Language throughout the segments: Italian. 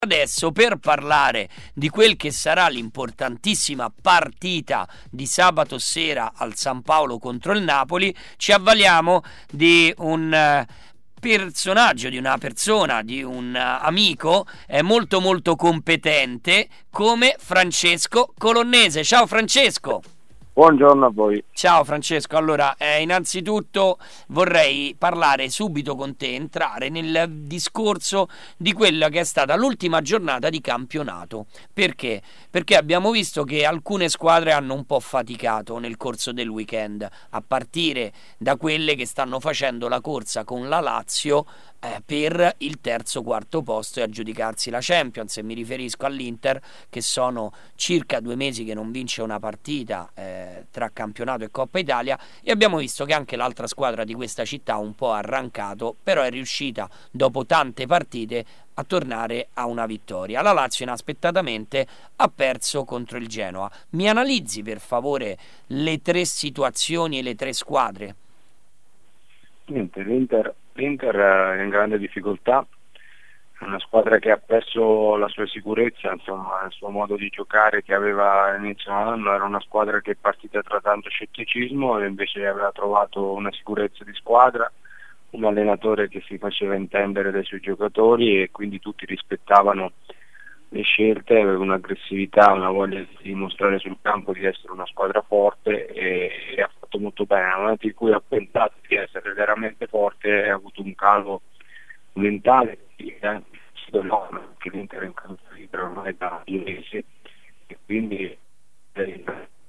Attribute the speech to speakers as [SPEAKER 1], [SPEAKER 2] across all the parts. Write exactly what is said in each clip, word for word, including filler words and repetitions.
[SPEAKER 1] Adesso per parlare di quel che sarà l'importantissima partita di sabato sera al San Paolo contro il Napoli, ci avvaliamo di un eh, personaggio, di una persona, di un eh, amico eh, molto molto competente come Francesco Colonnese. Ciao Francesco!
[SPEAKER 2] Buongiorno a voi.
[SPEAKER 1] Ciao Francesco, allora eh, innanzitutto vorrei parlare subito con te, entrare nel discorso di quella che è stata l'ultima giornata di campionato. Perché? Perché abbiamo visto che alcune squadre hanno un po' faticato nel corso del weekend, a partire da quelle che stanno facendo la corsa con la Lazio eh, per il terzo quarto posto e aggiudicarsi la Champions. E mi riferisco all'Inter, che sono circa due mesi che non vince una partita eh, tra campionato e Coppa Italia, e abbiamo visto che anche l'altra squadra di questa città ha un po' arrancato, però è riuscita dopo tante partite a tornare a una vittoria. La Lazio inaspettatamente ha perso contro il Genoa. Mi analizzi per favore le tre situazioni e le tre squadre?
[SPEAKER 2] Niente, l'Inter, l'Inter è in grande difficoltà, è una squadra che ha perso la sua sicurezza, insomma, il suo modo di giocare che aveva all'inizio dell'anno. Era una squadra che è partita tra tanto scetticismo e invece aveva trovato una sicurezza di squadra, un allenatore che si faceva intendere dai suoi giocatori e quindi tutti rispettavano le scelte, aveva un'aggressività, una voglia di dimostrare sul campo di essere una squadra forte e, e ha fatto molto bene. Nel momento in cui ha pensato di essere veramente forte ha avuto un calo mentale che l'Inter è in campo libero ormai da due mesi e quindi eh,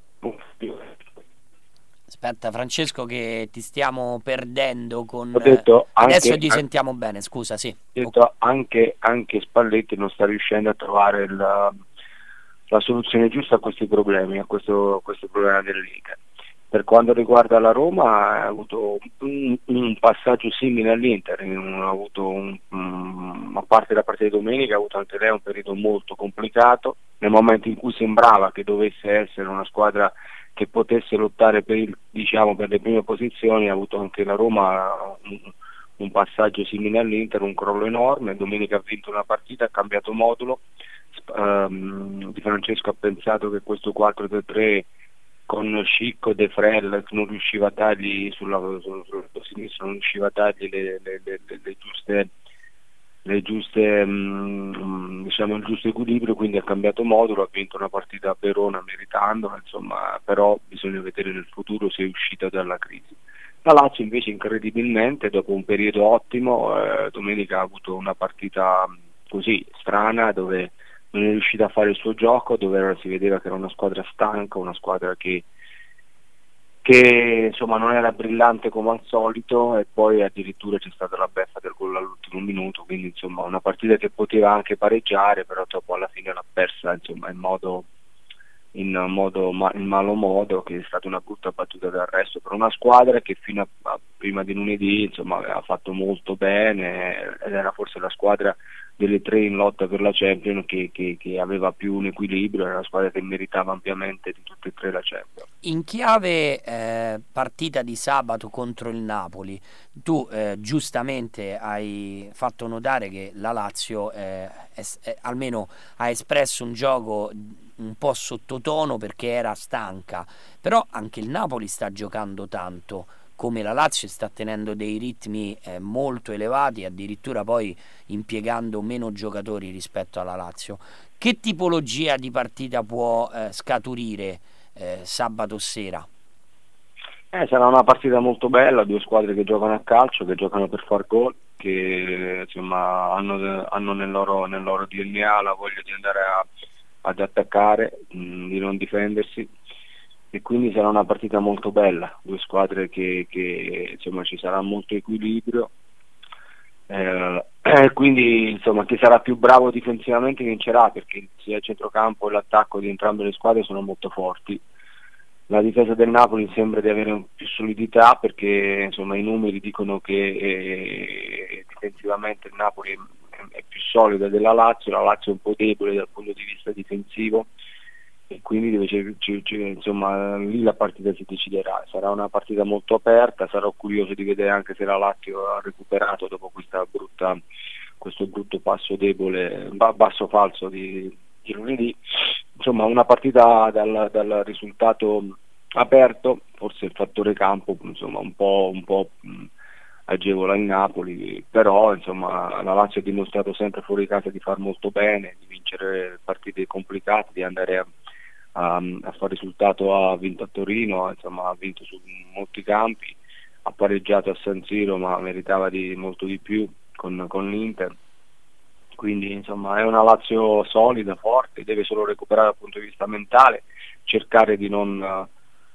[SPEAKER 1] Aspetta Francesco che ti stiamo perdendo con...
[SPEAKER 2] ho detto
[SPEAKER 1] Adesso
[SPEAKER 2] anche,
[SPEAKER 1] ti sentiamo bene, scusa, sì.
[SPEAKER 2] ho detto anche, anche Spalletti non sta riuscendo a trovare la, la soluzione giusta a questi problemi, a questo, a questo problema dell'Inter. Per quanto riguarda la Roma ha avuto un, un passaggio simile all'Inter, ha avuto un, um, a parte la partita di domenica ha avuto anche lei un periodo molto complicato, nel momento in cui sembrava che dovesse essere una squadra che potesse lottare per, il, diciamo, per le prime posizioni. Ha avuto anche la Roma un, un passaggio simile all'Inter, un crollo enorme. Domenica ha vinto una partita, ha cambiato modulo. Um, Di Francesco ha pensato che questo quattro tre tre con Scicco, De Frel non riusciva a dargli sulla, sul, sul, sul sinistro, non riusciva a dargli le, le, le, le, le giuste le giuste mh, diciamo il giusto equilibrio, quindi ha cambiato modulo, ha vinto una partita a Verona meritandola, insomma, però bisogna vedere nel futuro se è uscita dalla crisi. La Lazio invece incredibilmente dopo un periodo ottimo eh, domenica ha avuto una partita così strana dove non è riuscita a fare il suo gioco, dove si vedeva che era una squadra stanca, una squadra che che insomma non era brillante come al solito, e poi addirittura c'è stata la beffa del gol all'ultimo minuto, quindi insomma una partita che poteva anche pareggiare, però dopo alla fine l'ha persa insomma in modo in modo ma, in malo modo, che è stata una brutta battuta d'arresto per una squadra che fino a, a prima di lunedì insomma aveva fatto molto bene ed era forse la squadra delle tre in lotta per la Champions che, che, che aveva più un equilibrio, era una squadra che meritava ampiamente di tutte e tre la Champions.
[SPEAKER 1] In chiave eh, partita di sabato contro il Napoli, tu eh, giustamente hai fatto notare che la Lazio eh, è, è, almeno ha espresso un gioco un po' sottotono perché era stanca, però anche il Napoli sta giocando tanto, come la Lazio sta tenendo dei ritmi eh, molto elevati, addirittura poi impiegando meno giocatori rispetto alla Lazio. Che tipologia di partita può eh, scaturire eh, sabato sera?
[SPEAKER 2] Eh, sarà una partita molto bella, due squadre che giocano a calcio, che giocano per far gol, che insomma hanno, hanno nel, loro, nel loro D N A la voglia di andare a, ad attaccare, mh, di non difendersi, e quindi sarà una partita molto bella, due squadre che, che insomma ci sarà molto equilibrio, eh, quindi insomma chi sarà più bravo difensivamente vincerà, perché sia il centrocampo e l'attacco di entrambe le squadre sono molto forti. La difesa del Napoli sembra di avere più solidità, perché insomma i numeri dicono che eh, difensivamente il Napoli è, è più solida della Lazio, la Lazio è un po' debole dal punto di vista difensivo, e quindi deve, c- c- c- insomma lì la partita si deciderà. Sarà una partita molto aperta, sarò curioso di vedere anche se la Lazio ha recuperato dopo questa brutta questo brutto passo debole, ba- basso falso di, di lunedì. Insomma, una partita dal, dal risultato aperto, forse il fattore campo insomma un po', un po' mh, agevola il Napoli, però insomma la Lazio ha dimostrato sempre fuori casa di far molto bene, di vincere partite complicate, di andare a, a, a fare risultato. Ha vinto a Torino, insomma ha vinto su molti campi, ha pareggiato a San Siro ma meritava di molto di più con, con l'Inter. Quindi insomma è una Lazio solida, forte, deve solo recuperare dal punto di vista mentale, cercare di non,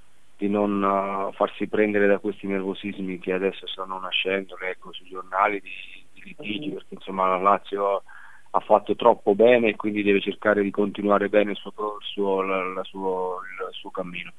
[SPEAKER 2] di non uh, farsi prendere da questi nervosismi che adesso stanno nascendo, leggo sui giornali di, di litigi, perché insomma la Lazio ha fatto troppo bene e quindi deve cercare di continuare bene il suo, il suo, la, la suo, il suo cammino.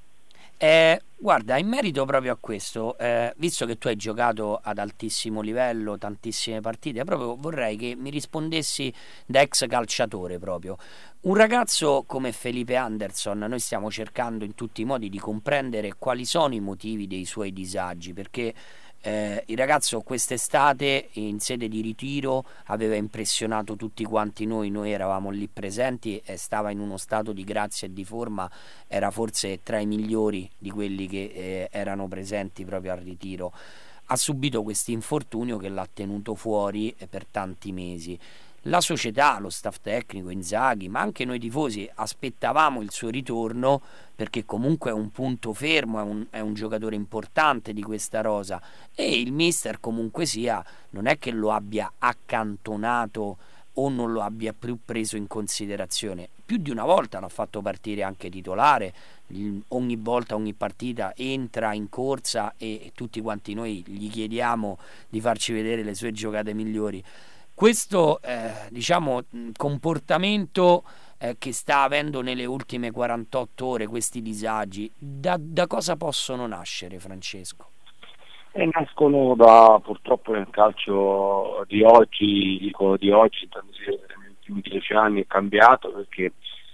[SPEAKER 1] Eh, guarda, in merito proprio a questo, eh, visto che tu hai giocato ad altissimo livello, tantissime partite, proprio vorrei che mi rispondessi da ex calciatore proprio. Un ragazzo come Felipe Anderson, noi stiamo cercando in tutti i modi di comprendere quali sono i motivi dei suoi disagi, perché eh, il ragazzo quest'estate in sede di ritiro aveva impressionato tutti quanti noi, noi eravamo lì presenti e stava in uno stato di grazia e di forma, era forse tra i migliori di quelli che eh, erano presenti proprio al ritiro. Ha subito questo infortunio che l'ha tenuto fuori eh, per tanti mesi. La società, lo staff tecnico, Inzaghi, ma anche noi tifosi aspettavamo il suo ritorno, perché comunque è un punto fermo, è un, è un giocatore importante di questa rosa, e il mister comunque sia non è che lo abbia accantonato o non lo abbia più preso in considerazione. Più di una volta l'ha fatto partire anche titolare, ogni volta, ogni partita entra in corsa e tutti quanti noi gli chiediamo di farci vedere le sue giocate migliori. Questo eh, diciamo comportamento eh, che sta avendo nelle ultime quarantotto ore, questi disagi, da, da cosa possono nascere, Francesco?
[SPEAKER 2] E nascono da, purtroppo nel calcio di oggi, dico di oggi, negli ultimi dieci anni è cambiato, perché,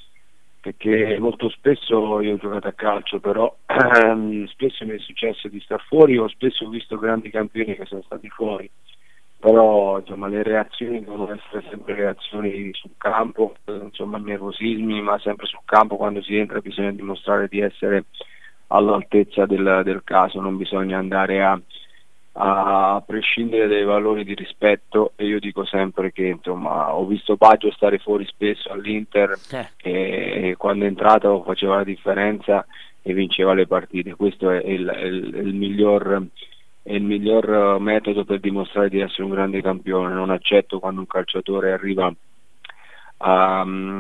[SPEAKER 2] perché molto spesso io ho giocato a calcio, però ehm, spesso mi è successo di star fuori, o spesso ho visto grandi campioni che sono stati fuori, però insomma le reazioni devono essere sempre reazioni sul campo, insomma nervosismi, ma sempre sul campo. Quando si entra bisogna dimostrare di essere all'altezza del, del caso, non bisogna andare a, a prescindere dai valori di rispetto. E io dico sempre che insomma ho visto Baggio stare fuori spesso all'Inter
[SPEAKER 1] Eh.
[SPEAKER 2] e quando è entrato faceva la differenza e vinceva le partite. Questo è il, è il, è il miglior è il miglior metodo per dimostrare di essere un grande campione. Non accetto quando un calciatore arriva a,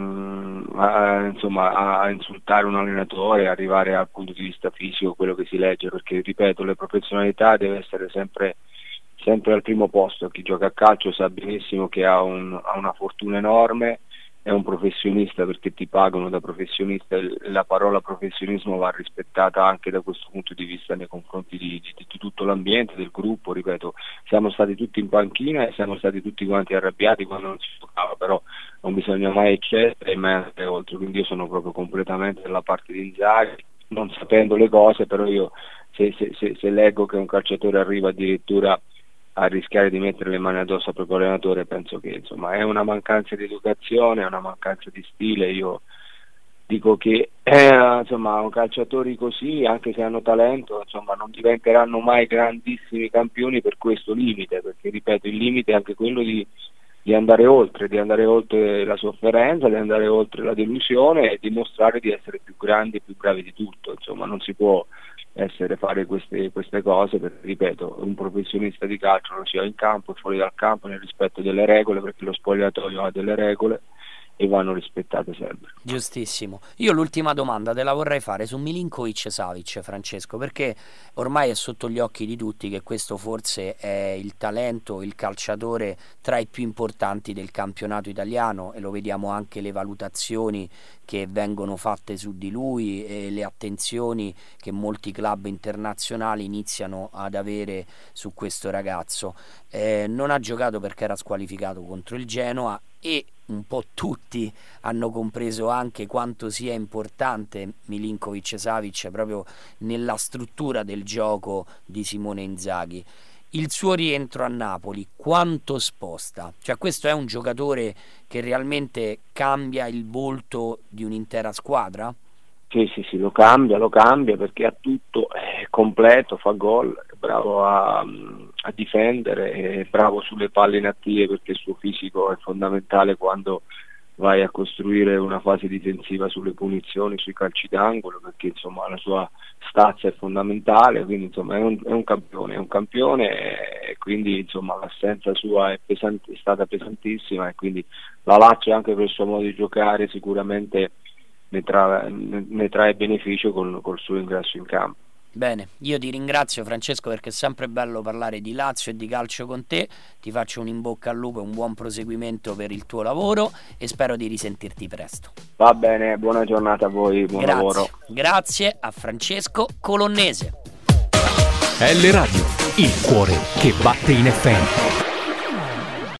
[SPEAKER 2] a, insomma, a insultare un allenatore, arrivare al punto di vista fisico, quello che si legge, perché ripeto, la professionalità deve essere sempre, sempre al primo posto. Chi gioca a calcio sa benissimo che ha, un, ha una fortuna enorme, è un professionista perché ti pagano da professionista. La parola professionismo va rispettata anche da questo punto di vista nei confronti di, di, di tutto l'ambiente, del gruppo. Ripeto, siamo stati tutti in panchina e siamo stati tutti quanti arrabbiati quando non si giocava, però non bisogna mai eccedere e mai andare oltre. Quindi io sono proprio completamente dalla parte di Inzaghi, non sapendo le cose, però io se, se, se, se leggo che un calciatore arriva addirittura a rischiare di mettere le mani addosso al proprio allenatore, penso che insomma è una mancanza di educazione, è una mancanza di stile. Io dico che eh, insomma calciatori così, anche se hanno talento, insomma non diventeranno mai grandissimi campioni per questo limite, perché ripeto, il limite è anche quello di, di andare oltre, di andare oltre la sofferenza, di andare oltre la delusione e dimostrare di essere più grandi e più bravi di tutto. Insomma non si può essere fare queste, queste cose, perché ripeto, un professionista di calcio lo sia in campo e fuori dal campo, nel rispetto delle regole, perché lo spogliatoio ha delle regole e vanno rispettate sempre.
[SPEAKER 1] Giustissimo. Io l'ultima domanda te la vorrei fare su Milinkovic Savic, Francesco, perché ormai è sotto gli occhi di tutti che questo forse è il talento, il calciatore tra i più importanti del campionato italiano, e lo vediamo anche le valutazioni che vengono fatte su di lui e le attenzioni che molti club internazionali iniziano ad avere su questo ragazzo. Eh, non ha giocato perché era squalificato contro il Genoa, e un po' tutti hanno compreso anche quanto sia importante Milinkovic Savic proprio nella struttura del gioco di Simone Inzaghi. il suo rientro a Napoli quanto sposta? Cioè questo è un giocatore che realmente cambia il volto di un'intera squadra?
[SPEAKER 2] Sì, sì, sì, lo cambia, lo cambia perché ha tutto, è completo, fa gol, è bravo a, a difendere, è bravo sulle palle inattive perché il suo fisico è fondamentale quando vai a costruire una fase difensiva sulle punizioni, sui calci d'angolo, perché insomma la sua stazza è fondamentale, quindi insomma è un, è un campione, è un campione e quindi insomma l'assenza sua è, pesante, è stata pesantissima e quindi la Lazio anche per il suo modo di giocare sicuramente ne, tra, ne, ne trae beneficio col, col suo ingresso in campo.
[SPEAKER 1] Bene, io ti ringrazio Francesco perché è sempre bello parlare di Lazio e di calcio con te, ti faccio un in bocca al lupo e un buon proseguimento per il tuo lavoro e spero di risentirti presto.
[SPEAKER 2] Va bene, buona giornata a voi, buon
[SPEAKER 1] grazie,
[SPEAKER 2] lavoro.
[SPEAKER 1] Grazie a Francesco Colonnese.
[SPEAKER 3] L Radio, il cuore che batte in F M.